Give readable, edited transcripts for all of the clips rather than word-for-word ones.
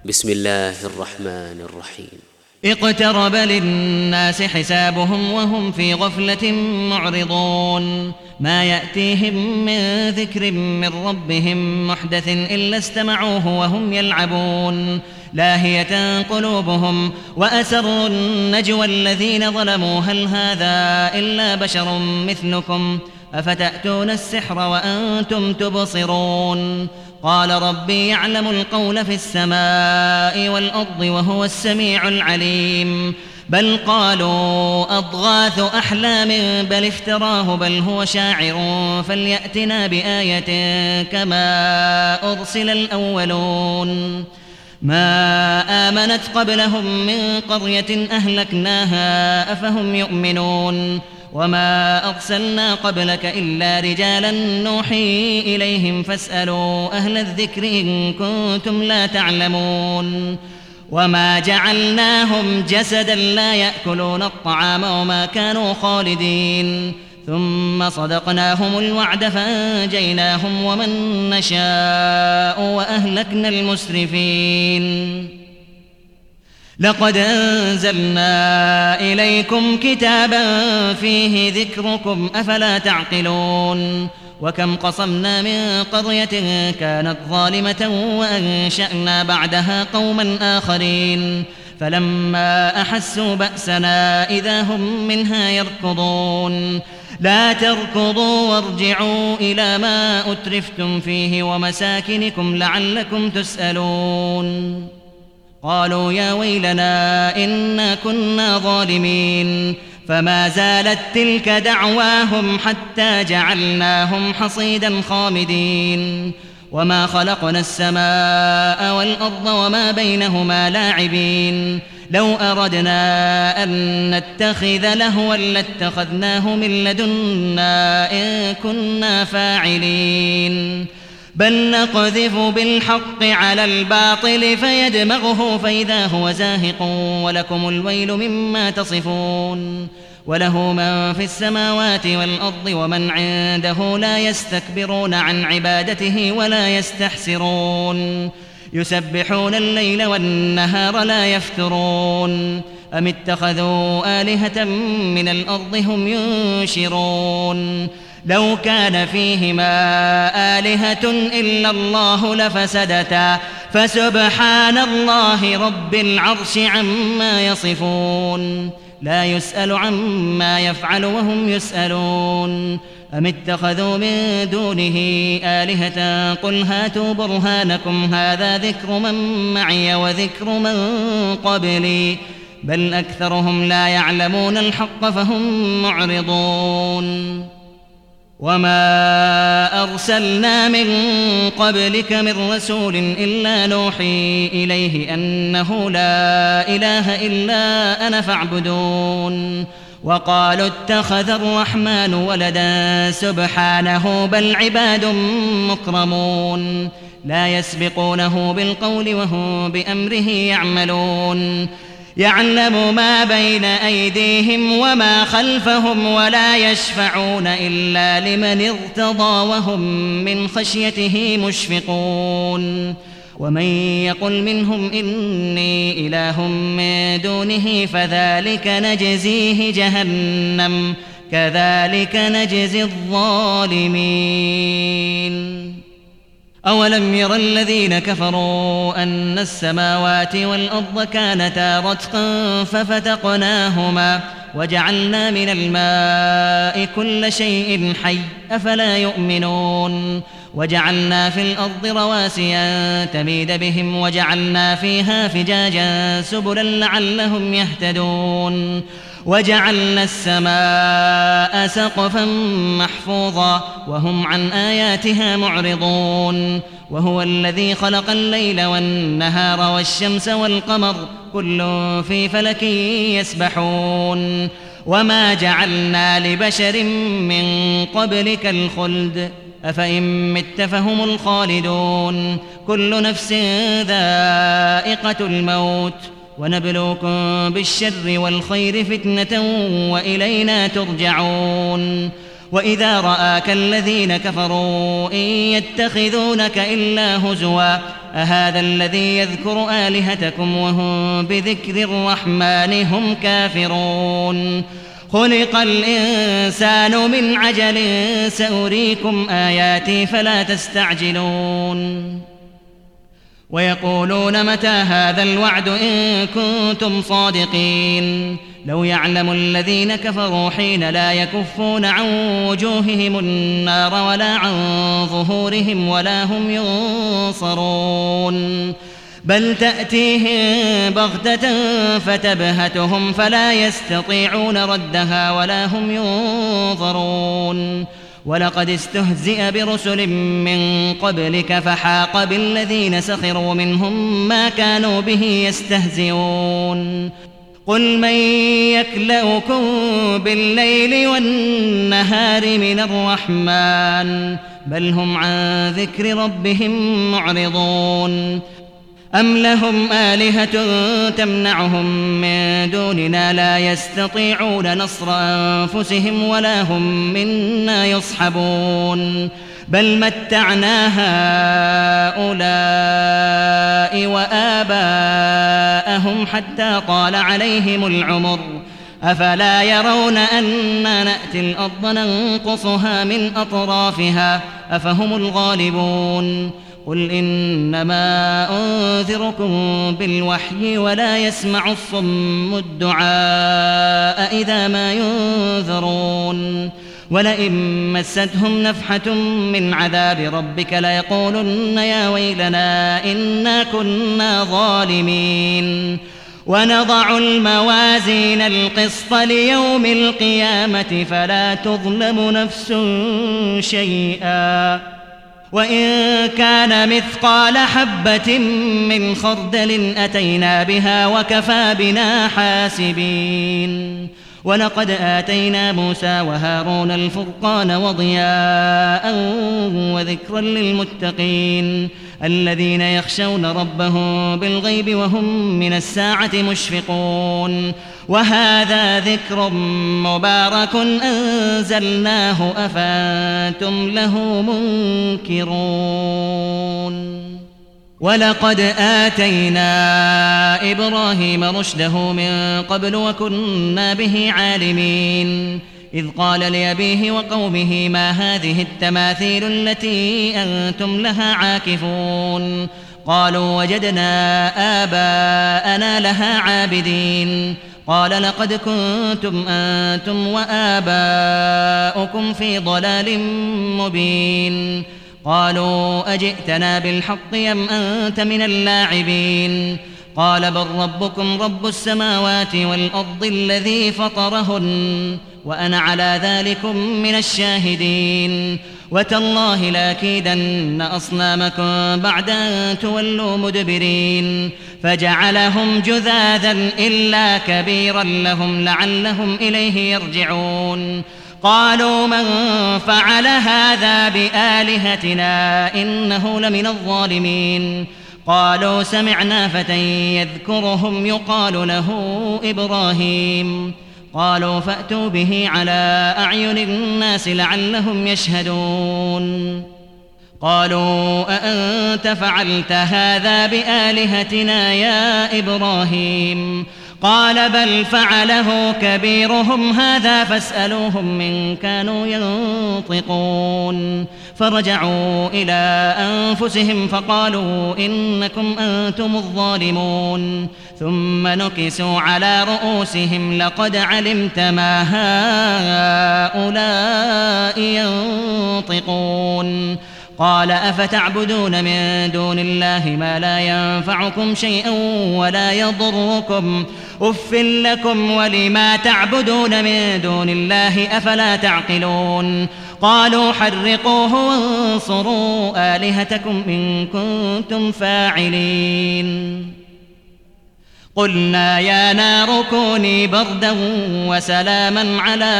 بسم الله الرحمن الرحيم. اقترب للناس حسابهم وهم في غفلة معرضون ما يأتيهم من ذكر من ربهم محدث إلا استمعوه وهم يلعبون لاهية قلوبهم وأسروا النجوى الذين ظلموا هل هذا إلا بشر مثلكم أفتأتون السحر وأنتم تبصرون قال ربي يعلم القول في السماء والأرض وهو السميع العليم بل قالوا أضغاث أحلام بل افتراه بل هو شاعر فليأتنا بآية كما أرسل الأولون ما آمنت قبلهم من قرية أهلكناها أفهم يؤمنون وما أرسلنا قبلك إلا رجالا نوحي إليهم فاسألوا أهل الذكر إن كنتم لا تعلمون وما جعلناهم جسدا لا يأكلون الطعام وما كانوا خالدين ثم صدقناهم الوعد فأنجيناهم ومن نشاء وأهلكنا المسرفين لقد أنزلنا إليكم كتابا فيه ذكركم أفلا تعقلون وكم قصمنا من قرية كانت ظالمة وأنشأنا بعدها قوما آخرين فلما أحسوا بأسنا إذا هم منها يركضون لا تركضوا وارجعوا إلى ما أترفتم فيه ومساكنكم لعلكم تسألون قالوا يا ويلنا إنا كنا ظالمين فما زالت تلك دعواهم حتى جعلناهم حصيدا خامدين وما خلقنا السماء والأرض وما بينهما لاعبين لو أردنا أن نتخذ لهوا لاتخذناه من لدنا إن كنا فاعلين بل نقذف بالحق على الباطل فيدمغه فإذا هو زاهق ولكم الويل مما تصفون وله من في السماوات والأرض ومن عنده لا يستكبرون عن عبادته ولا يستحسرون يسبحون الليل والنهار لا يفترون أم اتخذوا آلهة من الأرض هم ينشرون لو كان فيهما آلهة إلا الله لفسدتا فسبحان الله رب العرش عما يصفون لا يسأل عما يفعل وهم يسألون أم اتخذوا من دونه آلهة قل هاتوا برهانكم هذا ذكر من معي وذكر من قبلي بل أكثرهم لا يعلمون الحق فهم معرضون وما أرسلنا من قبلك من رسول إلا نوحي إليه أنه لا إله إلا أنا فاعبدون وقالوا اتخذ الرحمن ولدا سبحانه بل عباد مكرمون لا يسبقونه بالقول وهم بأمره يعملون يعلم ما بين أيديهم وما خلفهم ولا يشفعون إلا لمن ارتضى وهم من خشيته مشفقون ومن يقل منهم إني إله من دونه فذلك نجزيه جهنم كذلك نجزي الظالمين أولم ير الذين كفروا أن السماوات والأرض كانتا رتقا ففتقناهما وجعلنا من الماء كل شيء حي أفلا يؤمنون وجعلنا في الأرض رواسي أن تميد بهم وجعلنا فيها فجاجا سبلا لعلهم يهتدون وجعلنا السماء سقفا محفوظا وهم عن آياتها معرضون وهو الذي خلق الليل والنهار والشمس والقمر كل في فلك يسبحون وما جعلنا لبشر من قبلك الخلد أفإن مت فهم الخالدون كل نفس ذائقة الموت ونبلوكم بالشر والخير فتنة وإلينا ترجعون وإذا رآك الذين كفروا إن يتخذونك إلا هزوا أهذا الذي يذكر آلهتكم وهم بذكر الرحمن هم كافرون خلق الإنسان من عجل سأريكم آياتي فلا تستعجلون ويقولون متى هذا الوعد إن كنتم صادقين لو يعلم الذين كفروا حين لا يكفون عن وجوههم النار ولا عن ظهورهم ولا هم ينصرون بل تأتيهم بغتة فتبهتهم فلا يستطيعون ردها ولا هم ينظرون ولقد استهزئ برسل من قبلك فحاق بالذين سخروا منهم ما كانوا به يستهزئون قل من يكلؤكم بالليل والنهار من الرحمن بل هم عن ذكر ربهم معرضون أم لهم آلهة تمنعهم من دوننا لا يستطيعون نصر أنفسهم ولا هم منا يصحبون بل متعنا هؤلاء وآباءهم حتى طال عليهم العمر أفلا يرون أنا نأتي الأرض ننقصها من أطرافها أفهم الغالبون قل إنما أنذركم بالوحي ولا يسمع الصم الدعاء إذا ما ينذرون ولئن مستهم نفحة من عذاب ربك ليقولن يا ويلنا إنا كنا ظالمين ونضع الموازين القسط ليوم القيامة فلا تظلم نفس شيئا وإن كان مثقال حبة من خردل أتينا بها وكفى بنا حاسبين ولقد آتينا موسى وهارون الفرقان وضياء وذكرا للمتقين الذين يخشون ربهم بالغيب وهم من الساعة مشفقون وهذا ذكر مبارك أنزلناه أفأنتم له منكرون ولقد آتينا إبراهيم رشده من قبل وكنا به عالمين إذ قال لأبيه وقومه ما هذه التماثيل التي أنتم لها عاكفون قالوا وجدنا آباءنا لها عابدين قال لقد كنتم أنتم وآباؤكم في ضلال مبين قالوا أجئتنا بالحق أم أنت من اللاعبين قال بل ربكم رب السماوات والأرض الذي فطرهن وأنا على ذلكم من الشاهدين وتالله لأكيدن أصنامكم بعد أن تولوا مدبرين فجعلهم جذاذا إلا كبيرا لهم لعلهم إليه يرجعون قالوا من فعل هذا بآلهتنا إنه لمن الظالمين قالوا سمعنا فتى يذكرهم يقال له إبراهيم قالوا فأتوا به على أعين الناس لعلهم يشهدون قالوا أأنت فعلت هذا بآلهتنا يا إبراهيم قال بل فعله كبيرهم هذا فاسألوهم من كانوا ينطقون فرجعوا إلى أنفسهم فقالوا إنكم أنتم الظالمون ثم نكسوا على رؤوسهم لقد علمت ما هؤلاء ينطقون قال أفتعبدون من دون الله ما لا ينفعكم شيئا ولا يضركم أف لكم ولما تعبدون من دون الله أفلا تعقلون قالوا حرقوه وانصروا آلهتكم إن كنتم فاعلين قلنا يا نار كوني بردا وسلاما على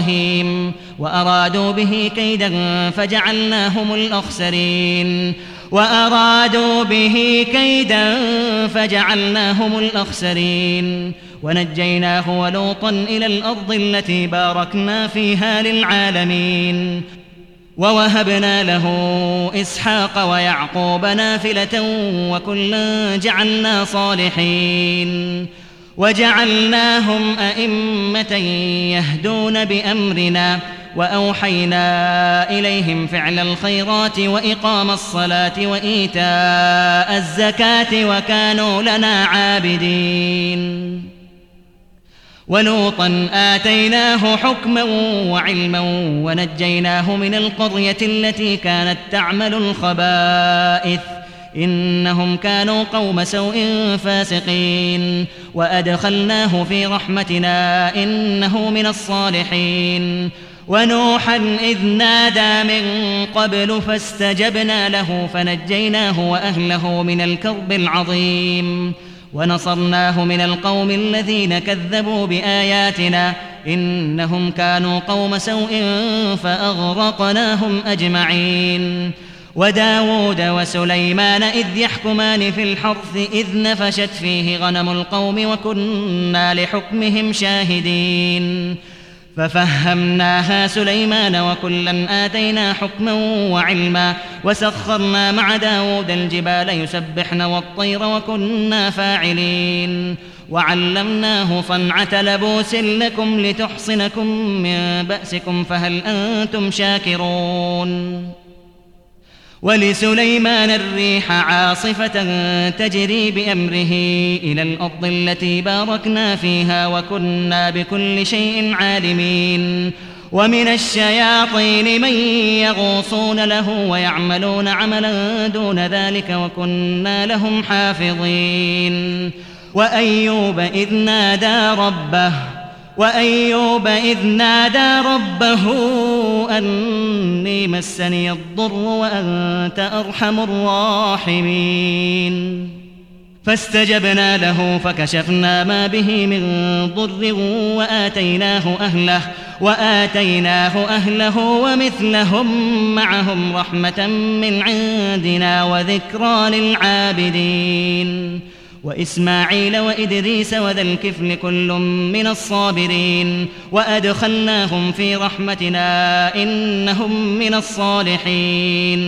إبراهيم وأرادوا به كيدا فجعلناهم الأخسرين وأرادوا به كيدا فجعلناهم الأخسرين ونجيناه ولوطا إلى الأرض التي باركنا فيها للعالمين ووهبنا له إسحاق ويعقوب نافلة وكلا جعلنا صالحين وجعلناهم أئمة يهدون بأمرنا وأوحينا إليهم فعل الخيرات وإقام الصلاة وإيتاء الزكاة وكانوا لنا عابدين ولوطا آتيناه حكما وعلما ونجيناه من القرية التي كانت تعمل الخبائث إنهم كانوا قوم سوء فاسقين وأدخلناه في رحمتنا إنه من الصالحين ونوحا إذ نادى من قبل فاستجبنا له فنجيناه وأهله من الكرب العظيم ونصرناه من القوم الذين كذبوا بآياتنا إنهم كانوا قوم سوء فأغرقناهم أجمعين وداود وسليمان إذ يحكمان في الحرث إذ نفشت فيه غنم القوم وكنا لحكمهم شاهدين ففهمناها سليمان وكلا آتينا حكما وعلما وسخرنا مع داود الجبال يسبحن والطير وكنا فاعلين وعلمناه صنعة لبوس لكم لتحصنكم من بأسكم فهل أنتم شاكرون ولسليمان الريح عاصفة تجري بأمره إلى الأرض التي باركنا فيها وكنا بكل شيء عالمين ومن الشياطين من يغوصون له ويعملون عملا دون ذلك وكنا لهم حافظين وأيوب إذ نادى ربه أني مسني الضر وأنت أرحم الراحمين فاستجبنا له فكشفنا ما به من ضر وآتيناه أهله ومثلهم معهم رحمة من عندنا وذكرى للعابدين وإسماعيل وإدريس وذا الكفل كل من الصابرين وأدخلناهم في رحمتنا إنهم من الصالحين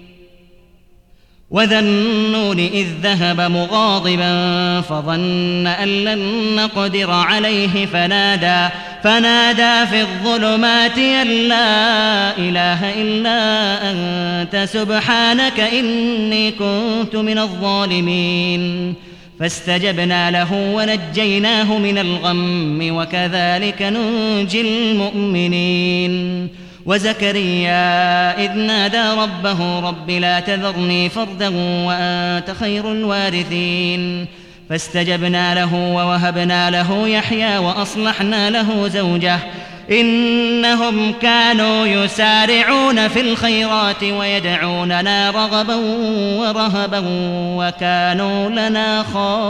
وذا النون إذ ذهب مغاضبا فظن أن لن نقدر عليه فنادى في الظلمات أن لا إله إلا أنت سبحانك إني كنت من الظالمين فاستجبنا له ونجيناه من الغم وكذلك ننجي المؤمنين وزكريا إذ نادى ربه رب لا تذرني فردا وأنت خير الوارثين فاستجبنا له ووهبنا له يحيى وأصلحنا له زوجه إنهم كانوا يسارعون في الخيرات ويدعوننا رغبا ورهبا وكانوا لنا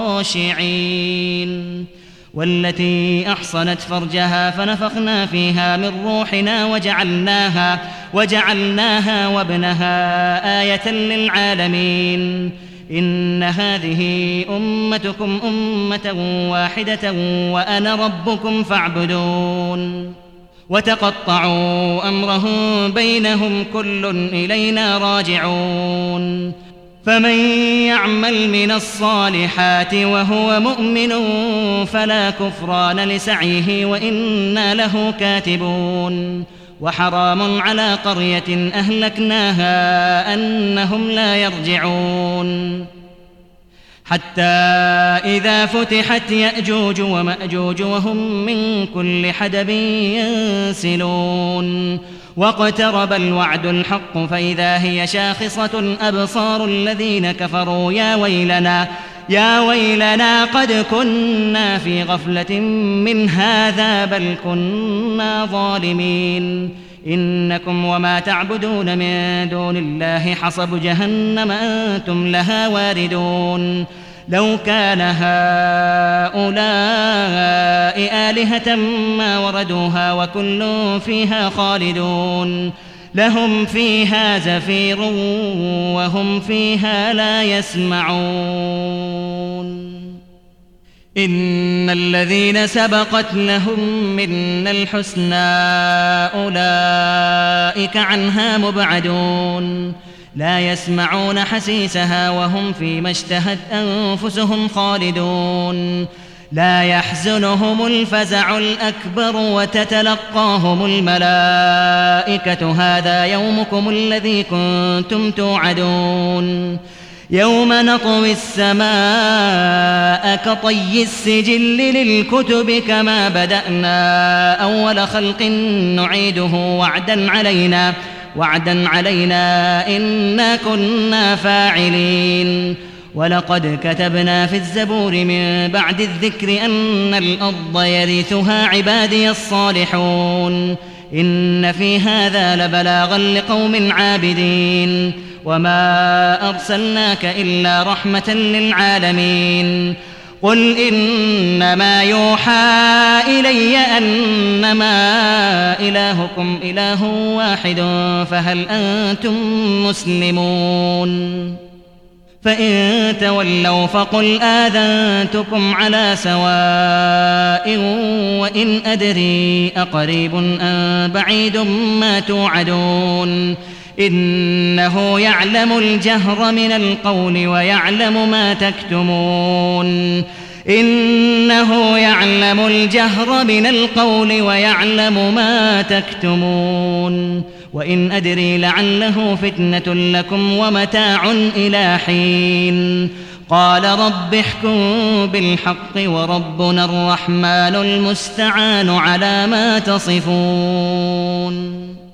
خاشعين والتي أحصنت فرجها فنفخنا فيها من روحنا وجعلناها وابنها آية للعالمين إن هذه أمتكم أمة واحدة وأنا ربكم فاعبدون وتقطعوا أمرهم بينهم كل إلينا راجعون فمن يعمل من الصالحات وهو مؤمن فلا كفران لسعيه وإنا له كاتبون وحرام على قرية أهلكناها أنهم لا يرجعون حتى إذا فتحت يأجوج ومأجوج وهم من كل حدب ينسلون واقترب الوعد الحق فإذا هي شاخصة أبصار الذين كفروا يا ويلنا قد كنا في غفلة من هذا بل كنا ظالمين إنكم وما تعبدون من دون الله حصب جهنم أنتم لها واردون لو كان هؤلاء آلهة ما وردوها وكل فيها خالدون لهم فيها زفير وهم فيها لا يسمعون إن الذين سبقت لهم منا الحسنى أولئك عنها مبعدون لا يسمعون حسيسها وهم فيما اشتهت أنفسهم خالدون لا يحزنهم الفزع الأكبر وتتلقاهم الملائكة هذا يومكم الذي كنتم توعدون يوم نطوي السماء كطي السجل للكتب كما بدأنا أول خلق نعيده وعدا علينا إنا كنا فاعلين ولقد كتبنا في الزبور من بعد الذكر أن الأرض يرثها عبادي الصالحون إن في هذا لبلاغا لقوم عابدين وما أرسلناك إلا رحمة للعالمين قل إنما يوحى إلي أنما إلهكم إله واحد فهل أنتم مسلمون فإن تولوا فقل آذنتكم على سواء وإن أدري أقريب أم بعيد ما توعدون إنه يعلم الجهر من القول ويعلم ما تكتمون إنه يعلم الجهر من القول ويعلم ما تكتمون وإن أدري لعله فتنة لكم ومتاع إلى حين قال رب احكم بالحق وربنا الرحمن المستعان على ما تصفون